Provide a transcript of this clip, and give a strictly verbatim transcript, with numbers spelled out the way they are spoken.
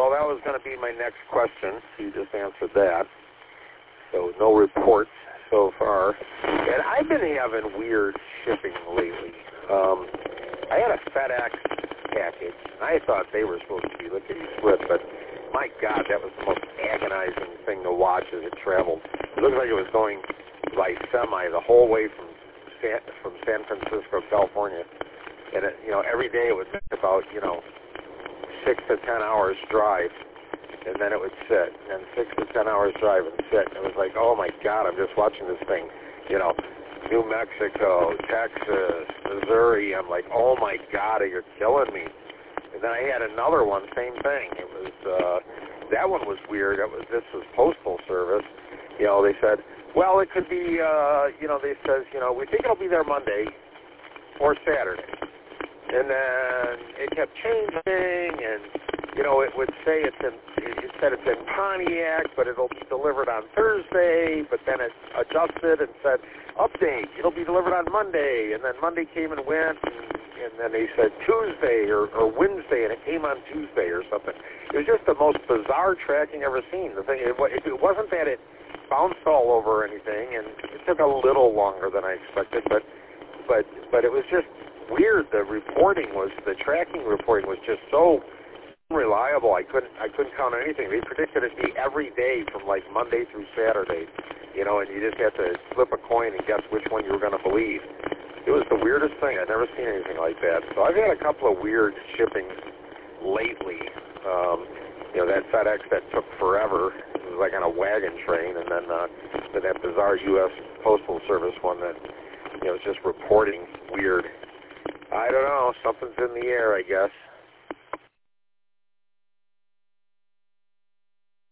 well, that was going to be my next question. You just answered that. So no reports so far. And I've been having weird shipping lately. Um, I had a FedEx package, and I thought they were supposed to be lickety-split, but my God, that was the most agonizing thing to watch as it traveled. It looked like it was going by semi the whole way from San, from San Francisco, California. And, it, you know, every day it would take about, you know, six to ten hours drive, and then it would sit, and then six to ten hours drive and sit. And it was like, oh, my God, I'm just watching this thing, you know, New Mexico, Texas, Missouri. I'm like, oh, my God, you're killing me. And then I had another one, same thing. It was, uh, that one was weird. It was, this was Postal Service. You know, they said, well, it could be, uh, you know, they says, you know, we think it'll be there Monday or Saturday. And then it kept changing, and, you know, it would say it's in, it said it's in Pontiac, but it'll be delivered on Thursday, but then it adjusted and said, update, it'll be delivered on Monday, and then Monday came and went, and, and then they said Tuesday or, or Wednesday, and it came on Tuesday or something. It was just the most bizarre tracking ever seen. The thing, it, it wasn't that it bounced all over or anything, and it took a little longer than I expected, but, but, but it was just weird. The reporting was, the tracking reporting was just so unreliable. I couldn't, I couldn't count on anything. They predicted it to be every day from like Monday through Saturday, you know, and you just had to flip a coin and guess which one you were going to believe. It was the weirdest thing. I've never seen anything like that. So I've had a couple of weird shippings lately. Um, you know, that FedEx that took forever. It was like on a wagon train, and then, uh, then that bizarre U S Postal Service one that, you know, was just reporting weird. I don't know. Something's in the air, I guess.